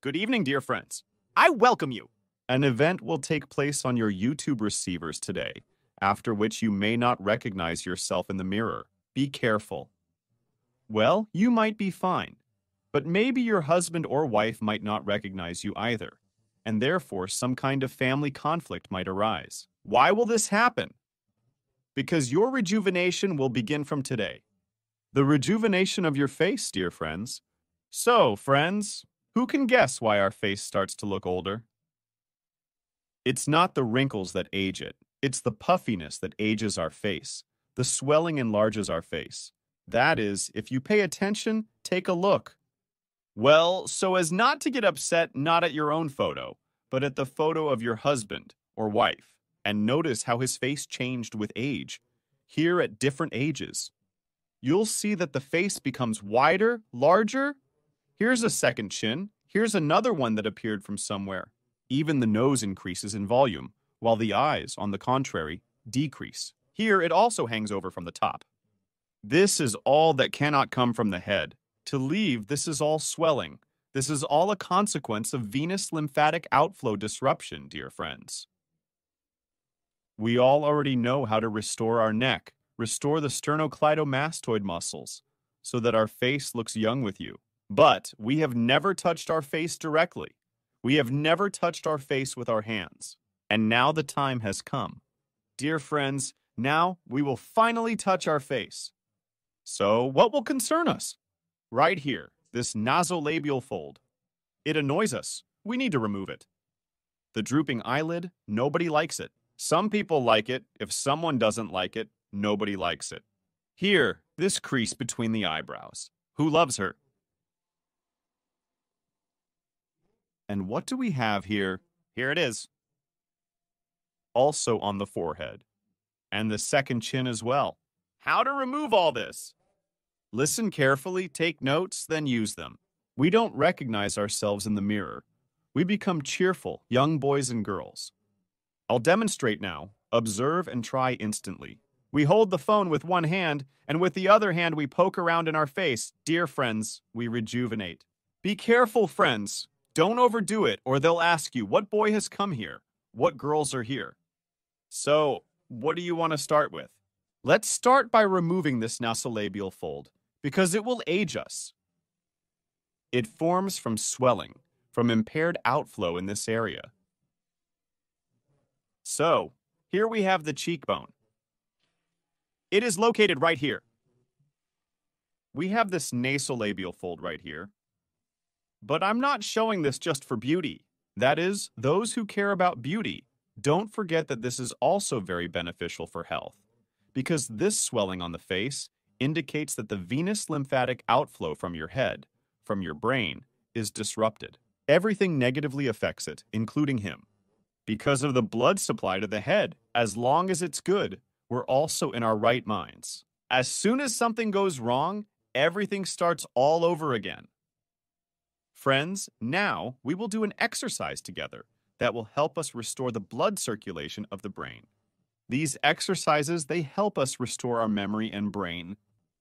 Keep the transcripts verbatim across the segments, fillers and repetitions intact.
Good evening, dear friends. I welcome you. An event will take place on your YouTube receivers today, after which you may not recognize yourself in the mirror. Be careful. Well, you might be fine, but maybe your husband or wife might not recognize you either, and therefore some kind of family conflict might arise. Why will this happen? Because your rejuvenation will begin from today. The rejuvenation of your face, dear friends. So, friends, who can guess why our face starts to look older? It's not the wrinkles that age it. It's the puffiness that ages our face. The swelling enlarges our face. That is, if you pay attention, take a look. Well, so as not to get upset not at your own photo, but at the photo of your husband or wife, and notice how his face changed with age, here at different ages. You'll see that the face becomes wider, larger. Here's a second chin. Here's another one that appeared from somewhere. Even the nose increases in volume, while the eyes, on the contrary, decrease. Here it also hangs over from the top. This is all that cannot come from the head. To leave, this is all swelling. This is all a consequence of venous lymphatic outflow disruption, dear friends. We all already know how to restore our neck, restore the sternocleidomastoid muscles, so that our face looks young with you. But we have never touched our face directly. We have never touched our face with our hands. And now the time has come. Dear friends, now we will finally touch our face. So what will concern us? Right here, this nasolabial fold. It annoys us. We need to remove it. The drooping eyelid, nobody likes it. Some people like it. If someone doesn't like it, nobody likes it. Here, this crease between the eyebrows. Who loves her? And what do we have here? Here it is. Also on the forehead. And the second chin as well. How to remove all this? Listen carefully, take notes, then use them. We don't recognize ourselves in the mirror. We become cheerful, young boys and girls. I'll demonstrate now. Observe and try instantly. We hold the phone with one hand, and with the other hand we poke around in our face. Dear friends, we rejuvenate. Be careful, friends. Don't overdo it, or they'll ask you, what boy has come here? What girls are here? So, what do you want to start with? Let's start by removing this nasolabial fold, because it will age us. It forms from swelling, from impaired outflow in this area. So, here we have the cheekbone. It is located right here. We have this nasolabial fold right here. But I'm not showing this just for beauty. That is, those who care about beauty, don't forget that this is also very beneficial for health, because this swelling on the face indicates that the venous lymphatic outflow from your head, from your brain, is disrupted. Everything negatively affects it, including him. Because of the blood supply to the head, as long as it's good, we're also in our right minds. As soon as something goes wrong, everything starts all over again. Friends, now we will do an exercise together that will help us restore the blood circulation of the brain. These exercises, they help us restore our memory and brain.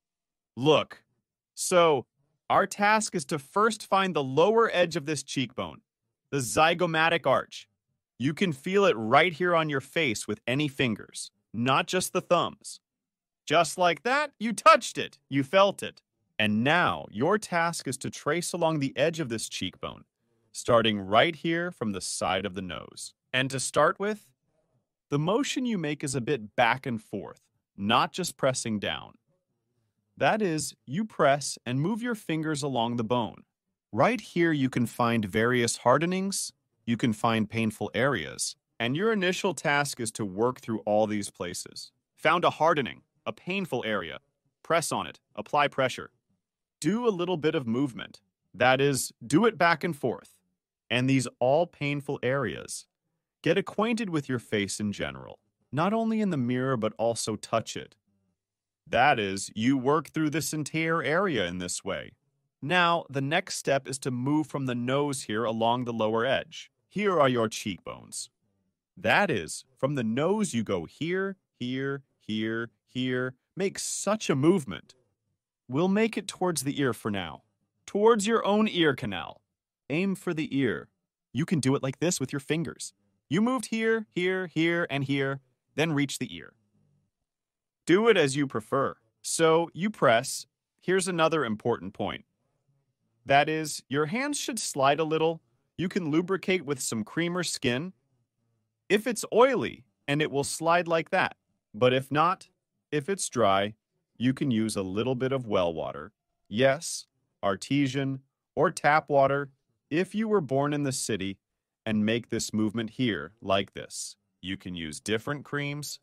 Look, so our task is to first find the lower edge of this cheekbone, the zygomatic arch. You can feel it right here on your face with any fingers, not just the thumbs. Just like that, you touched it, you felt it. And now, your task is to trace along the edge of this cheekbone, starting right here from the side of the nose. And to start with, the motion you make is a bit back and forth, not just pressing down. That is, you press and move your fingers along the bone. Right here you can find various hardenings, you can find painful areas, and your initial task is to work through all these places. Found a hardening, a painful area. Press on it, apply pressure. Do a little bit of movement. That is, do it back and forth. And these all painful areas. Get acquainted with your face in general. Not only in the mirror, but also touch it. That is, you work through this entire area in this way. Now, the next step is to move from the nose here along the lower edge. Here are your cheekbones. That is, from the nose you go here, here, here, here. Make such a movement. We'll make it towards the ear for now. Towards your own ear canal. aim for the ear. You can do it like this with your fingers. You moved here, here, here, and here, then reach the ear. Do it as you prefer. So you press. Here's another important point. That is, your hands should slide a little. You can lubricate with some cream or skin. If it's oily, and it will slide like that. But if not, if it's dry, you can use a little bit of well water. Yes, artesian or tap water if you were born in the city, and make this movement here like this. You can use different creams.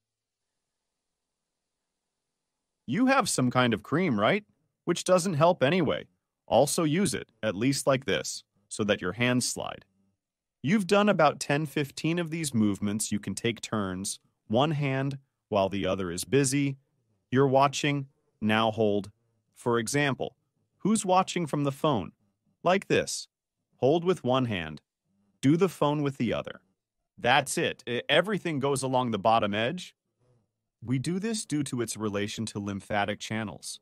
You have some kind of cream, right? Which doesn't help anyway. Also use it, at least like this, so that your hands slide. You've done about ten to fifteen of these movements. You can take turns, one hand while the other is busy. You're watching, now hold. For example, who's watching from the phone? Like this. Hold with one hand. Do the phone with the other. That's it. Everything goes along the bottom edge. We do this due to its relation to lymphatic channels.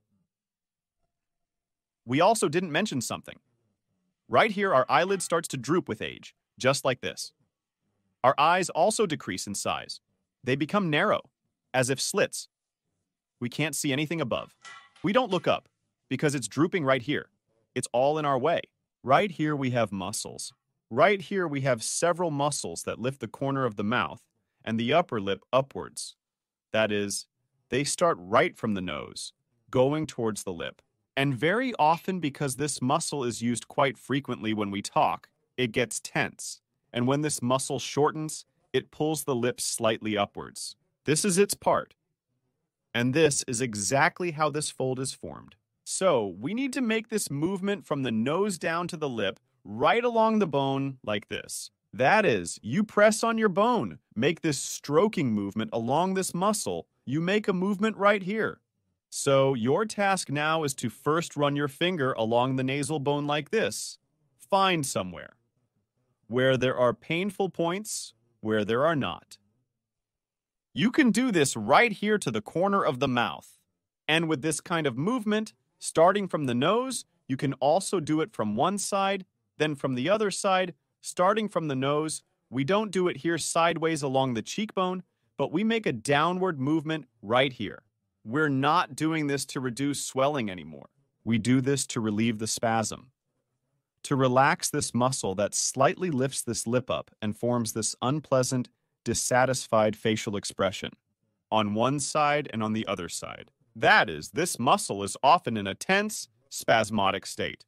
We also didn't mention something. Right here, our eyelid starts to droop with age, just like this. Our eyes also decrease in size. They become narrow, as if slits. We can't see anything above. We don't look up, because it's drooping right here. It's all in our way. Right here we have muscles. Right here we have several muscles that lift the corner of the mouth and the upper lip upwards. That is, they start right from the nose, going towards the lip. And very often, because this muscle is used quite frequently when we talk, it gets tense. And when this muscle shortens, it pulls the lips slightly upwards. This is its part. And this is exactly how this fold is formed. So, we need to make this movement from the nose down to the lip, right along the bone, like this. That is, you press on your bone, make this stroking movement along this muscle. You make a movement right here. So, your task now is to first run your finger along the nasal bone like this. Find somewhere where there are painful points, where there are not. You can do this right here to the corner of the mouth. And with this kind of movement, starting from the nose, you can also do it from one side, then from the other side. Starting from the nose, we don't do it here sideways along the cheekbone, but we make a downward movement right here. We're not doing this to reduce swelling anymore. We do this to relieve the spasm, to relax this muscle that slightly lifts this lip up and forms this unpleasant, dissatisfied facial expression on one side and on the other side. That is, this muscle is often in a tense, spasmodic state.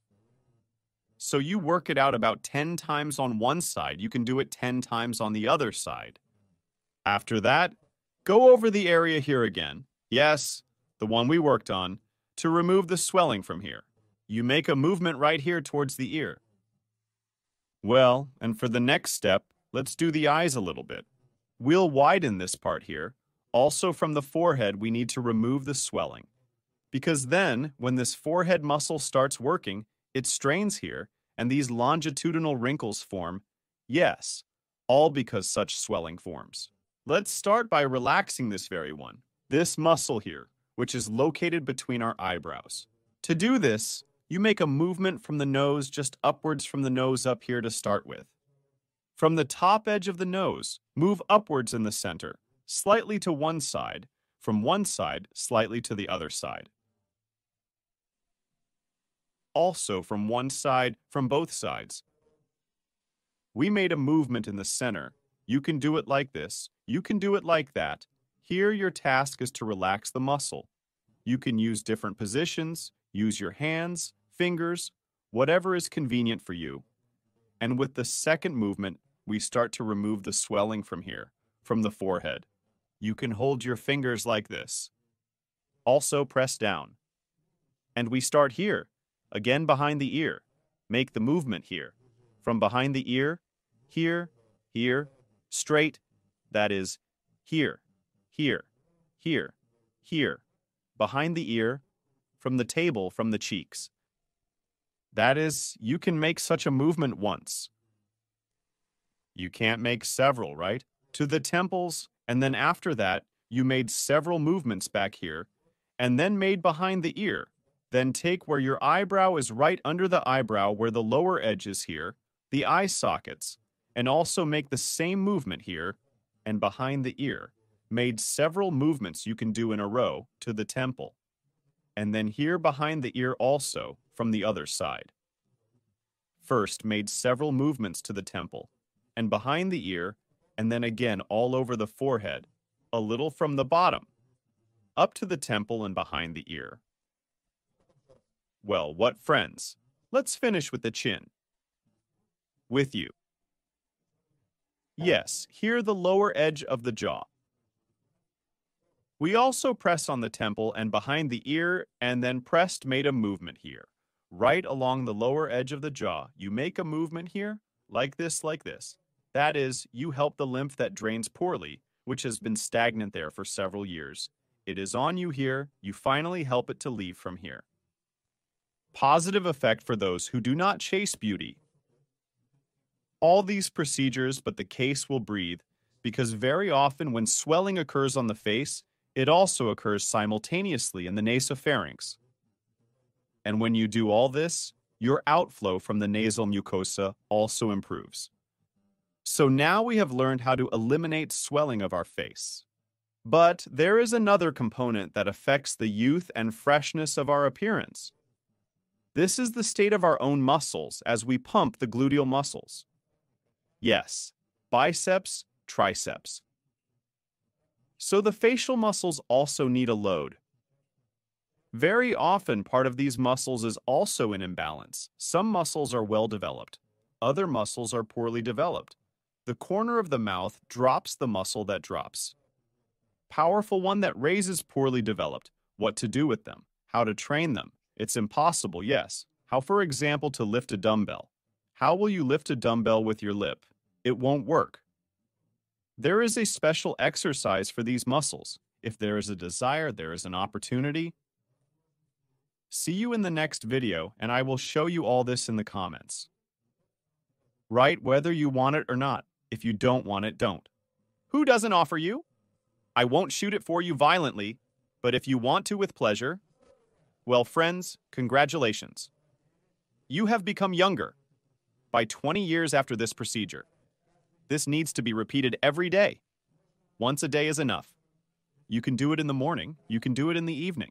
So you work it out about ten times on one side. You can do it ten times on the other side. After that, go over the area here again. Yes, the one we worked on, to remove the swelling from here. You make a movement right here towards the ear. Well, and for the next step, let's do the eyes a little bit. We'll widen this part here. Also from the forehead, we need to remove the swelling. Because then, when this forehead muscle starts working, it strains here, and these longitudinal wrinkles form. Yes, all because such swelling forms. Let's start by relaxing this very one. This muscle here, which is located between our eyebrows. To do this, you make a movement from the nose just upwards from the nose up here to start with. From the top edge of the nose, move upwards in the center, slightly to one side, from one side, slightly to the other side. Also from one side, from both sides. We made a movement in the center. You can do it like this. You can do it like that. Here your task is to relax the muscle. You can use different positions, use your hands, fingers, whatever is convenient for you. And with the second movement, we start to remove the swelling from here, from the forehead. You can hold your fingers like this. Also press down. And we start here, again behind the ear. Make the movement here. From behind the ear, here, here, straight, that is, here, here, here, here, behind the ear, from the table, from the cheeks. That is, you can make such a movement once. You can't make several, right? To the temples, and then after that, you made several movements back here, and then made behind the ear. Then take where your eyebrow is right under the eyebrow where the lower edge is here, the eye sockets, and also make the same movement here and behind the ear. Made several movements you can do in a row to the temple. And then here behind the ear also from the other side. First made several movements to the temple and behind the ear, and then again all over the forehead, a little from the bottom, up to the temple and behind the ear. Well, what friends? Let's finish with the chin. With you. Yes, here the lower edge of the jaw. We also press on the temple and behind the ear, and then pressed made a movement here. Right along the lower edge of the jaw, you make a movement here, like this, like this. That is, you help the lymph that drains poorly, which has been stagnant there for several years. It is on you here, you finally help it to leave from here. Positive effect for those who do not chase beauty. All these procedures, but the case will breathe, because very often when swelling occurs on the face, it also occurs simultaneously in the nasopharynx. And when you do all this, your outflow from the nasal mucosa also improves. So now we have learned how to eliminate swelling of our face. But there is another component that affects the youth and freshness of our appearance. This is the state of our own muscles as we pump the gluteal muscles. Yes, biceps, triceps. So the facial muscles also need a load. Very often, part of these muscles is also in imbalance. Some muscles are well developed. Other muscles are poorly developed. The corner of the mouth drops the muscle that drops. Powerful one that raises poorly developed. What to do with them? How to train them? It's impossible, yes. How, for example, to lift a dumbbell? How will you lift a dumbbell with your lip? It won't work. There is a special exercise for these muscles. If there is a desire, there is an opportunity. See you in the next video, and I will show you all this in the comments. Write whether you want it or not. If you don't want it, don't. Who doesn't offer you? I won't shoot it for you violently, but if you want to with pleasure, well, friends, congratulations. You have become younger by twenty years after this procedure. This needs to be repeated every day. Once a day is enough. You can do it in the morning. You can do it in the evening.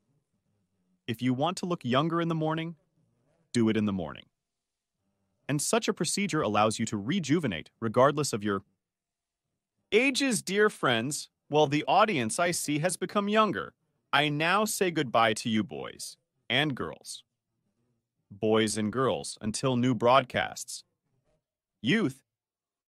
If you want to look younger in the morning, do it in the morning. And such a procedure allows you to rejuvenate regardless of your ages, dear friends. Well, the audience I see has become younger. I now say goodbye to you boys and girls. Boys and girls until new broadcasts. Youth,